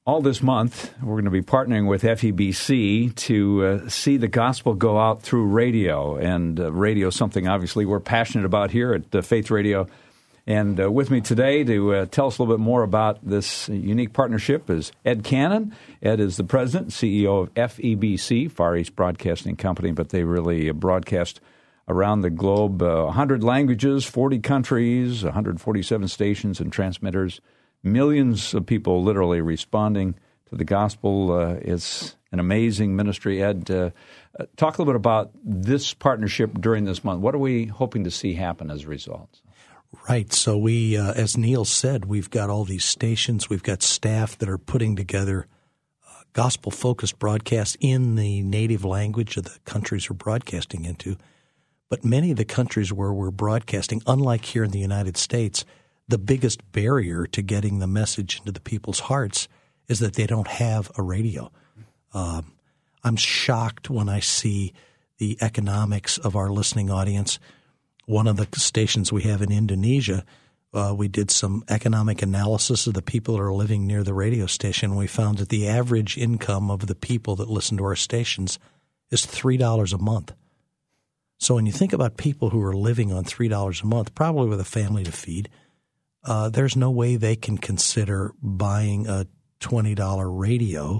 All this month, we're going to be partnering with FEBC to see the gospel go out through radio. And radio is something, obviously, we're passionate about here at Faith Radio. And with me today to tell us a little bit more about this unique partnership is Ed Cannon. Ed is the president, CEO of FEBC, Far East Broadcasting Company, but they really broadcast around the globe, 100 languages, 40 countries, 147 stations and transmitters. Millions of people literally responding to the gospel. It's an amazing ministry. Ed, talk a little bit about this partnership during this month. What are we hoping to see happen as a result? Right. So we, as Neil said, we've got all these stations. We've got staff that are putting together gospel-focused broadcasts in the native language of the countries we're broadcasting into. But many of the countries where we're broadcasting, unlike here in the United States, the biggest barrier to getting the message into the people's hearts is that they don't have a radio. I'm shocked when I see the economics of our listening audience. One of the stations we have in Indonesia, we did some economic analysis of the people that are living near the radio station. We found that the average income of the people that listen to our stations is $3 a month. So when you think about people who are living on $3 a month, probably with a family to feed, there's no way they can consider buying a $20 radio.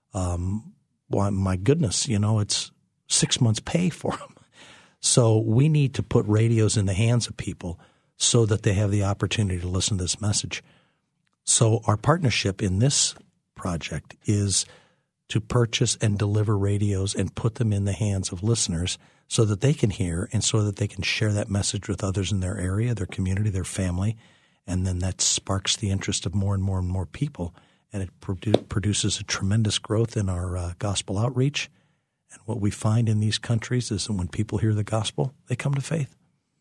Well, my goodness, it's 6 months' pay for them. So we need to put radios in the hands of people so that they have the opportunity to listen to this message. So our partnership in this project is to purchase and deliver radios and put them in the hands of listeners so that they can hear and so that they can share that message with others in their area, their community, their family. And then that sparks the interest of more and more and more people, and it produces a tremendous growth in our gospel outreach. And what we find in these countries is that when people hear the gospel, they come to faith.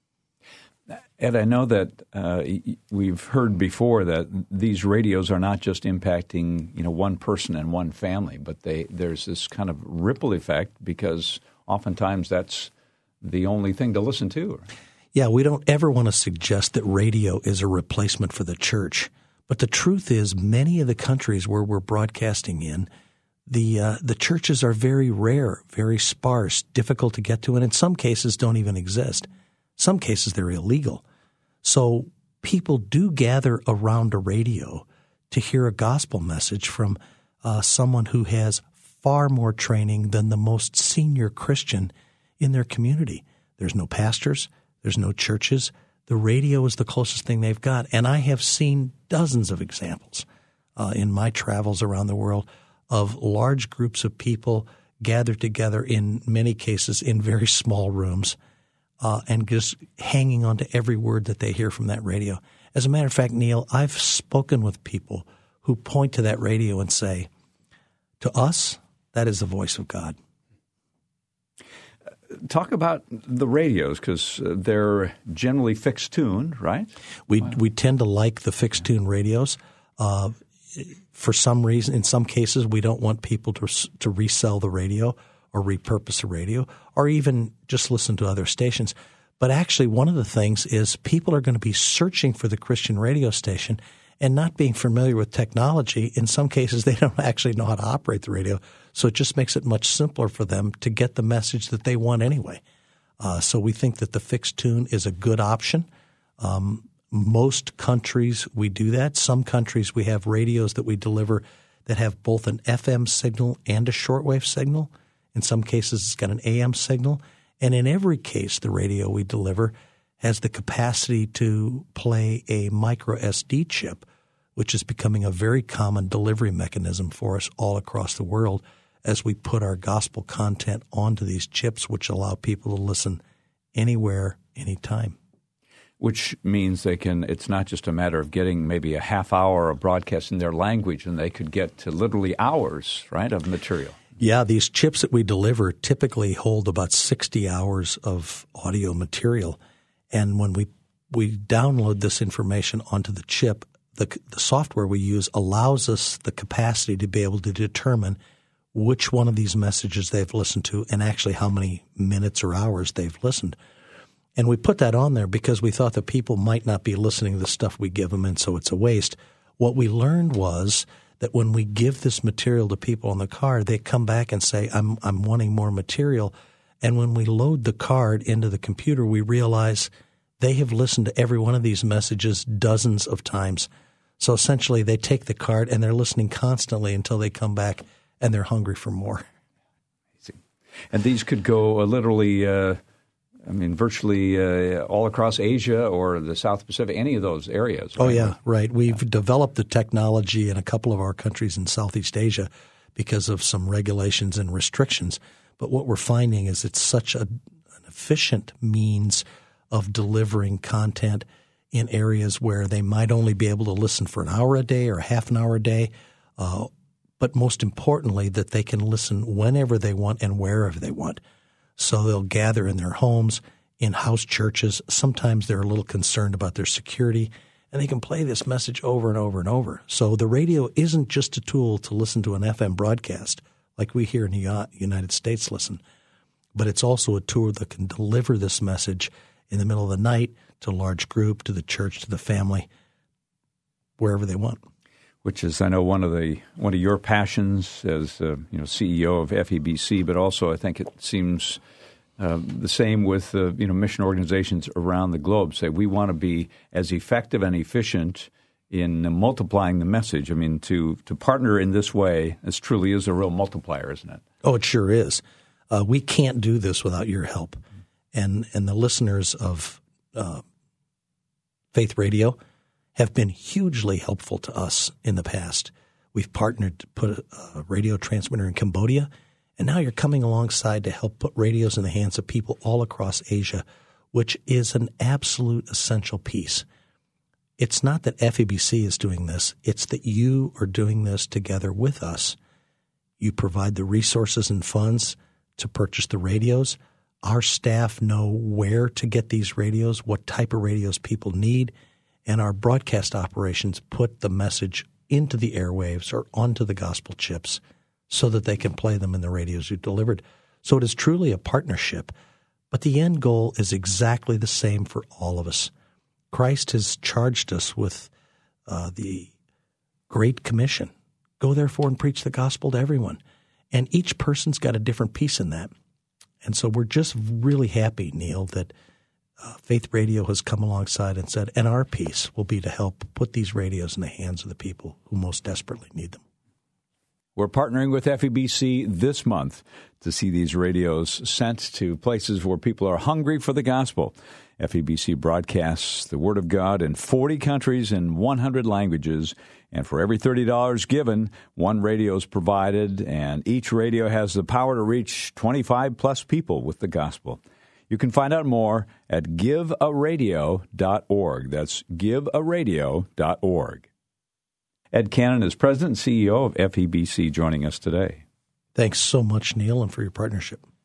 Ed, I know that we've heard before that these radios are not just impacting one person and one family, but there's this kind of ripple effect because oftentimes that's the only thing to listen to. Yeah, we don't ever want to suggest that radio is a replacement for the church. But the truth is many of the countries where we're broadcasting in, the churches are very rare, very sparse, difficult to get to, and in some cases don't even exist. Some cases they're illegal. So people do gather around a radio to hear a gospel message from someone who has far more training than the most senior Christian in their community. There's no pastors. There's no churches. The radio is the closest thing they've got. And I have seen dozens of examples in my travels around the world of large groups of people gathered together, in many cases in very small rooms, and just hanging on to every word that they hear from that radio. As a matter of fact, Neil, I've spoken with people who point to that radio and say, to us, that is the voice of God. Talk about the radios because they're generally fixed tune, right? We tend to like the fixed tune radios. For some reason, in some cases, we don't want people to resell the radio or repurpose the radio or even just listen to other stations. But actually, one of the things is people are going to be searching for the Christian radio station and not being familiar with technology. In some cases, they don't actually know how to operate the radio. So it just makes it much simpler for them to get the message that they want anyway. So we think that the fixed tune is a good option. Most countries we do that. Some countries we have radios that we deliver that have both an FM signal and a shortwave signal. In some cases, it's got an AM signal. And in every case, the radio we deliver has the capacity to play a micro SD chip, which is becoming a very common delivery mechanism for us all across the world as we put our gospel content onto these chips, which allow people to listen anywhere, anytime. Which means it's not just a matter of getting maybe a half hour of broadcast in their language, and they could get to literally hours, right, of material. Yeah, these chips that we deliver typically hold about 60 hours of audio material. And when we download this information onto the chip, the software we use allows us the capacity to be able to determine which one of these messages they've listened to and actually how many minutes or hours they've listened. And we put that on there because we thought that people might not be listening to the stuff we give them, and so it's a waste. What we learned was that when we give this material to people in the car, they come back and say, I'm wanting more material. And when we load the card into the computer, we realize they have listened to every one of these messages dozens of times. So essentially, they take the card and they're listening constantly until they come back and they're hungry for more. And these could go literally, virtually all across Asia or the South Pacific, any of those areas. Right? Oh, yeah, right. We've developed the technology in a couple of our countries in Southeast Asia because of some regulations and restrictions. But what we're finding is it's such an efficient means of delivering content in areas where they might only be able to listen for an hour a day or a half an hour a day, but most importantly, that they can listen whenever they want and wherever they want. So they'll gather in their homes, in house churches. Sometimes they're a little concerned about their security, and they can play this message over and over and over. So the radio isn't just a tool to listen to an FM broadcast like we here in the United States listen, but it's also a tool that can deliver this message in the middle of the night to a large group, to the church, to the family, wherever they want. Which is, I know, one of your passions as CEO of FEBC, but also I think it seems the same with mission organizations around the globe. Say we want to be as effective and efficient in multiplying the message. I mean, to partner in this way, this truly is a real multiplier, isn't it? Oh, it sure is. We can't do this without your help, and the listeners of Faith Radio have been hugely helpful to us in the past. We've partnered to put a radio transmitter in Cambodia, and now you're coming alongside to help put radios in the hands of people all across Asia, which is an absolute essential piece. It's not that FEBC is doing this. It's that you are doing this together with us. You provide the resources and funds to purchase the radios. Our staff know where to get these radios, what type of radios people need, and our broadcast operations put the message into the airwaves or onto the gospel chips so that they can play them in the radios you delivered. So it is truly a partnership. But the end goal is exactly the same for all of us. Christ has charged us with the Great Commission. Go therefore and preach the gospel to everyone. And each person's got a different piece in that. And so we're just really happy, Neil, that Faith Radio has come alongside and said, and our piece will be to help put these radios in the hands of the people who most desperately need them. We're partnering with FEBC this month to see these radios sent to places where people are hungry for the gospel. FEBC broadcasts the Word of God in 40 countries in 100 languages, and for every $30 given, one radio is provided, and each radio has the power to reach 25-plus people with the gospel. You can find out more at givearadio.org. That's givearadio.org. Ed Cannon is President and CEO of FEBC, joining us today. Thanks so much, Neil, and for your partnership.